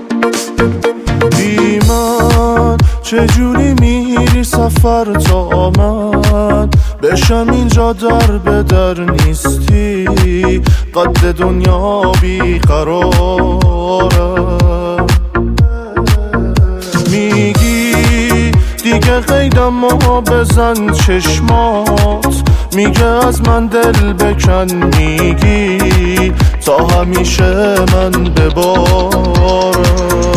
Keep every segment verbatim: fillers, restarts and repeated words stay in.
بی من چجوری میری سفر تا من بشم اینجا در به در نیستی، قد دنیا بی قراره. میگی دیگه قیدم ما بزن چشمات، میگه از من دل بکن، میگی تا همیشه من ببارم.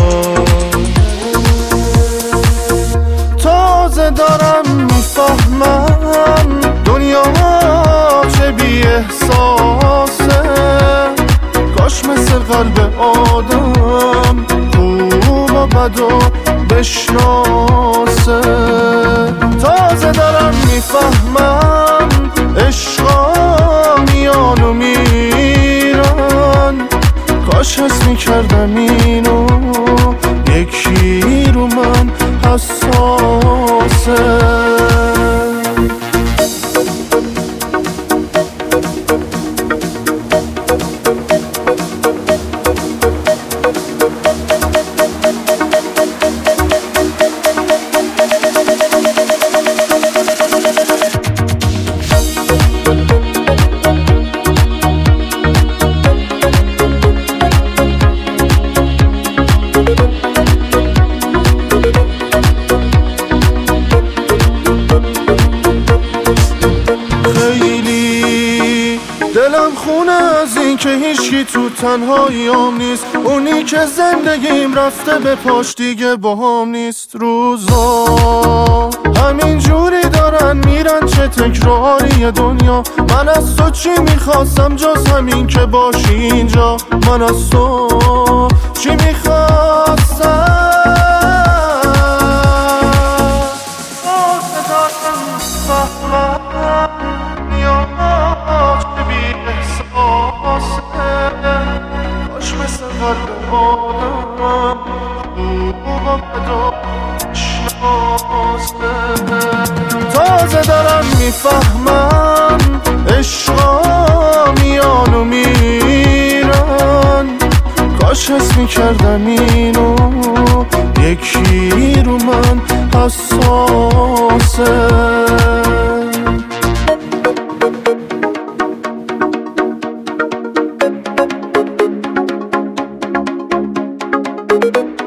تازه دارم میفهمم دنیا چه بی احساسه، کاش مثل قلب آدم خوب و بد و بشناسه. تازه دارم میفهمم عشقا میان و میرن، کاش حس میکردم اینو یکی رو من حساسه. دلم خونه از این که هیچی تو تنهاییام نیست، اونی که زندگیم رفته به پاش دیگه باهام نیست. روزا همین جوری دارن میرن، چه تکراری دنیا. من از تو چی میخواستم جز همین که باشی اینجا، من از تو چی میخواستم. کاش مثل قلب آدم خوب و بد و شناسه. تازه دارم میفهمم عشقا میان و میرن، کاش حس میکردم اینو یکی رو من حساسه.